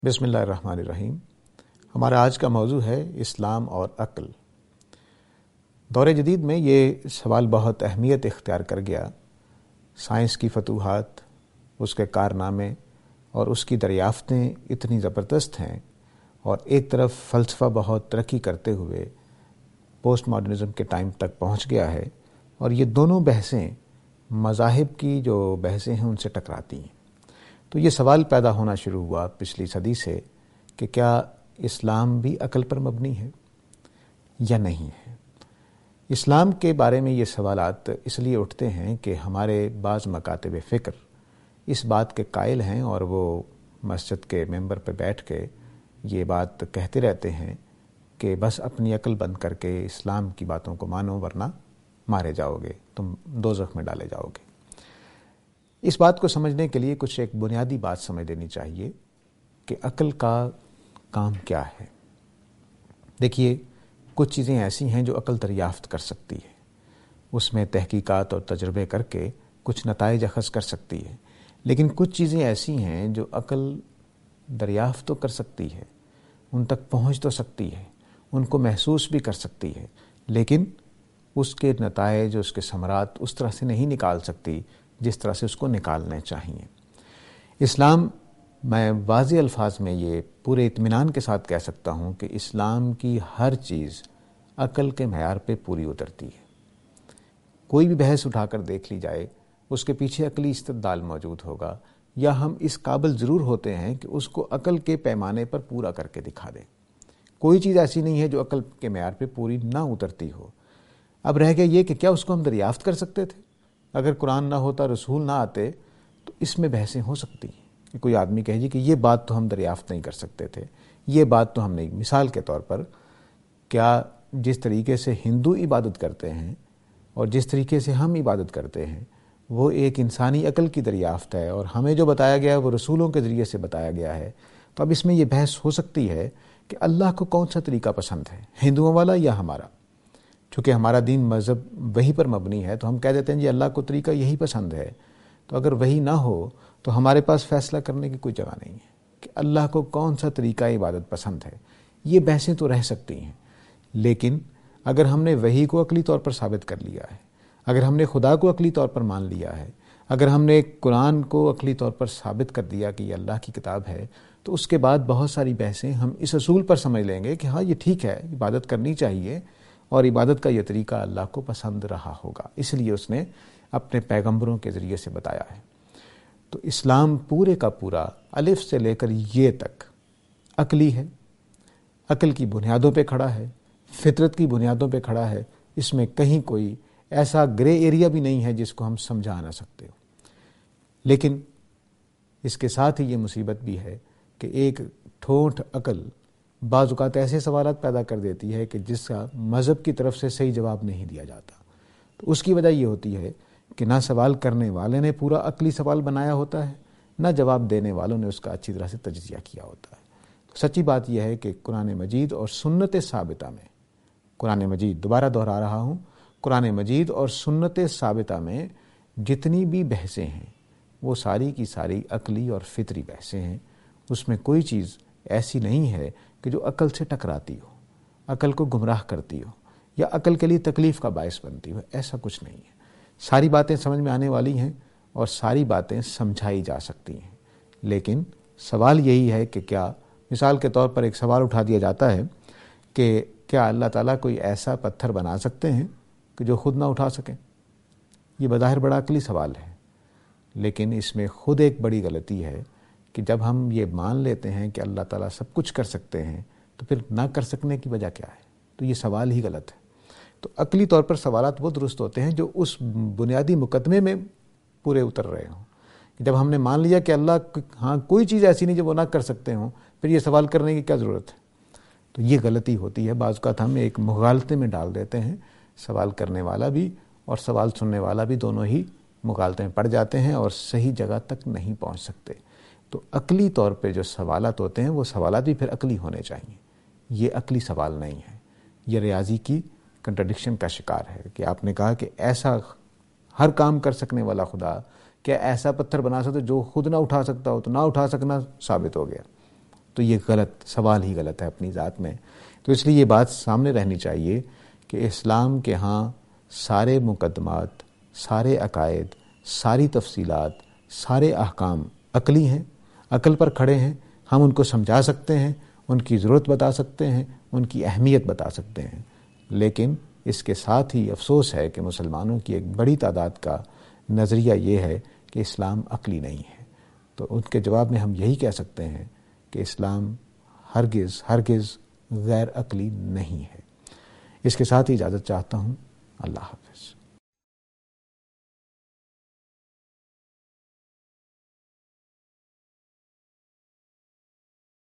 بسم اللہ الرحمن الرحیم۔ ہمارا آج کا موضوع ہے اسلام اور عقل۔ دور جدید میں یہ سوال بہت اہمیت اختیار کر گیا۔ سائنس کی فتوحات، اس کے کارنامے اور اس کی دریافتیں اتنی زبردست ہیں، اور ایک طرف فلسفہ بہت ترقی کرتے ہوئے پوسٹ ماڈرنزم کے ٹائم تک پہنچ گیا ہے، اور یہ دونوں بحثیں مذاہب کی جو بحثیں ہیں ان سے ٹکراتی ہیں۔ تو یہ سوال پیدا ہونا شروع ہوا پچھلی صدی سے کہ کیا اسلام بھی عقل پر مبنی ہے یا نہیں ہے۔ اسلام کے بارے میں یہ سوالات اس لیے اٹھتے ہیں کہ ہمارے بعض مکاتب فکر اس بات کے قائل ہیں، اور وہ مسجد کے ممبر پہ بیٹھ کے یہ بات کہتے رہتے ہیں کہ بس اپنی عقل بند کر کے اسلام کی باتوں کو مانو ورنہ مارے جاؤ گے، تم دوزخ میں ڈالے جاؤ گے۔ اس بات کو سمجھنے کے لیے کچھ ایک بنیادی بات سمجھ لینی چاہیے کہ عقل کا کام کیا ہے۔ دیکھیے، کچھ چیزیں ایسی ہیں جو عقل دریافت کر سکتی ہے، اس میں تحقیقات اور تجربے کر کے کچھ نتائج اخذ کر سکتی ہے، لیکن کچھ چیزیں ایسی ہیں جو عقل دریافت تو کر سکتی ہے، ان تک پہنچ تو سکتی ہے، ان کو محسوس بھی کر سکتی ہے، لیکن اس کے نتائج، اس کے ثمرات اس طرح سے نہیں نکال سکتی جس طرح سے اس کو نکالنے چاہیے۔ اسلام، میں واضح الفاظ میں یہ پورے اطمینان کے ساتھ کہہ سکتا ہوں کہ اسلام کی ہر چیز عقل کے معیار پہ پوری اترتی ہے۔ کوئی بھی بحث اٹھا کر دیکھ لی جائے، اس کے پیچھے عقلی استدلال موجود ہوگا، یا ہم اس قابل ضرور ہوتے ہیں کہ اس کو عقل کے پیمانے پر پورا کر کے دکھا دیں۔ کوئی چیز ایسی نہیں ہے جو عقل کے معیار پہ پوری نہ اترتی ہو۔ اب رہ گیا یہ کہ کیا اس کو ہم دریافت کر سکتے تھے؟ اگر قرآن نہ ہوتا، رسول نہ آتے، تو اس میں بحثیں ہو سکتی ہیں کہ کوئی آدمی کہے جی کہ یہ بات تو ہم دریافت نہیں کر سکتے تھے، یہ بات تو ہم نہیں۔ مثال کے طور پر، کیا جس طریقے سے ہندو عبادت کرتے ہیں اور جس طریقے سے ہم عبادت کرتے ہیں، وہ ایک انسانی عقل کی دریافت ہے، اور ہمیں جو بتایا گیا ہے وہ رسولوں کے ذریعے سے بتایا گیا ہے۔ تو اب اس میں یہ بحث ہو سکتی ہے کہ اللہ کو کون سا طریقہ پسند ہے، ہندوؤں والا یا ہمارا؟ چونکہ ہمارا دین مذہب وہی پر مبنی ہے، تو ہم کہہ دیتے ہیں جی اللہ کو طریقہ یہی پسند ہے۔ تو اگر وہی نہ ہو تو ہمارے پاس فیصلہ کرنے کی کوئی جگہ نہیں ہے کہ اللہ کو کون سا طریقہ عبادت پسند ہے۔ یہ بحثیں تو رہ سکتی ہیں، لیکن اگر ہم نے وحی کو عقلی طور پر ثابت کر لیا ہے، اگر ہم نے خدا کو عقلی طور پر مان لیا ہے، اگر ہم نے قرآن کو عقلی طور پر ثابت کر دیا کہ یہ اللہ کی کتاب ہے، تو اس کے بعد بہت ساری بحثیں ہم اس اصول پر سمجھ لیں گے کہ ہاں یہ ٹھیک ہے، عبادت کرنی چاہیے، اور عبادت کا یہ طریقہ اللہ کو پسند رہا ہوگا، اس لیے اس نے اپنے پیغمبروں کے ذریعے سے بتایا ہے۔ تو اسلام پورے کا پورا الف سے لے کر یہ تک عقلی ہے، عقل کی بنیادوں پہ کھڑا ہے، فطرت کی بنیادوں پہ کھڑا ہے۔ اس میں کہیں کوئی ایسا گرے ایریا بھی نہیں ہے جس کو ہم سمجھا نہ سکتے ہو۔ لیکن اس کے ساتھ ہی یہ مصیبت بھی ہے کہ ایک ٹھونٹ عقل بعض اوقات ایسے سوالات پیدا کر دیتی ہے کہ جس کا مذہب کی طرف سے صحیح جواب نہیں دیا جاتا۔ تو اس کی وجہ یہ ہوتی ہے کہ نہ سوال کرنے والے نے پورا عقلی سوال بنایا ہوتا ہے، نہ جواب دینے والوں نے اس کا اچھی طرح سے تجزیہ کیا ہوتا ہے۔ تو سچی بات یہ ہے کہ قرآن مجید اور سنت ثابتہ میں، قرآن مجید، دوبارہ دہرا رہا ہوں، قرآن مجید اور سنت ثابتہ میں جتنی بھی بحثیں ہیں وہ ساری کی ساری عقلی اور فطری بحثیں ہیں۔ اس میں کوئی چیز ایسی نہیں ہے کہ جو عقل سے ٹکراتی ہو، عقل کو گمراہ کرتی ہو، یا عقل کے لیے تکلیف کا باعث بنتی ہو۔ ایسا کچھ نہیں ہے۔ ساری باتیں سمجھ میں آنے والی ہیں، اور ساری باتیں سمجھائی جا سکتی ہیں، لیکن سوال یہی ہے کہ کیا، مثال کے طور پر ایک سوال اٹھا دیا جاتا ہے کہ کیا اللہ تعالیٰ کوئی ایسا پتھر بنا سکتے ہیں کہ جو خود نہ اٹھا سکیں؟ یہ بظاہر بڑا عقلی سوال ہے، لیکن اس میں خود ایک بڑی غلطی ہے کہ جب ہم یہ مان لیتے ہیں کہ اللہ تعالیٰ سب کچھ کر سکتے ہیں، تو پھر نہ کر سکنے کی وجہ کیا ہے؟ تو یہ سوال ہی غلط ہے۔ تو عقلی طور پر سوالات وہ درست ہوتے ہیں جو اس بنیادی مقدمے میں پورے اتر رہے ہوں۔ جب ہم نے مان لیا کہ اللہ، ہاں کوئی چیز ایسی نہیں جو وہ نہ کر سکتے ہوں، پھر یہ سوال کرنے کی کیا ضرورت ہے؟ تو یہ غلطی ہوتی ہے۔ بعض اوقات ہم ایک مغالطے میں ڈال دیتے ہیں، سوال کرنے والا بھی اور سوال سننے والا بھی دونوں ہی مغالطے میں پڑ جاتے ہیں اور صحیح جگہ تک نہیں پہنچ سکتے۔ تو عقلی طور پہ جو سوالات ہوتے ہیں وہ سوالات بھی پھر عقلی ہونے چاہیے۔ یہ عقلی سوال نہیں ہے، یہ ریاضی کی کنٹرڈکشن کا شکار ہے کہ آپ نے کہا کہ ایسا ہر کام کر سکنے والا خدا کیا ایسا پتھر بنا سکتا جو خود نہ اٹھا سکتا ہو؟ تو نہ اٹھا سکنا ثابت ہو گیا۔ تو یہ غلط سوال ہی غلط ہے اپنی ذات میں. تو اس لیے یہ بات سامنے رہنی چاہیے کہ اسلام کے ہاں سارے مقدمات، سارے عقائد، ساری تفصیلات، سارے احکام عقلی ہیں، عقل پر کھڑے ہیں. ہم ان کو سمجھا سکتے ہیں، ان کی ضرورت بتا سکتے ہیں، ان کی اہمیت بتا سکتے ہیں. لیکن اس کے ساتھ ہی افسوس ہے کہ مسلمانوں کی ایک بڑی تعداد کا نظریہ یہ ہے کہ اسلام عقلی نہیں ہے. تو ان کے جواب میں ہم یہی کہہ سکتے ہیں کہ اسلام ہرگز غیر عقلی نہیں ہے. اس کے ساتھ ہی اجازت چاہتا ہوں. اللہ حافظ.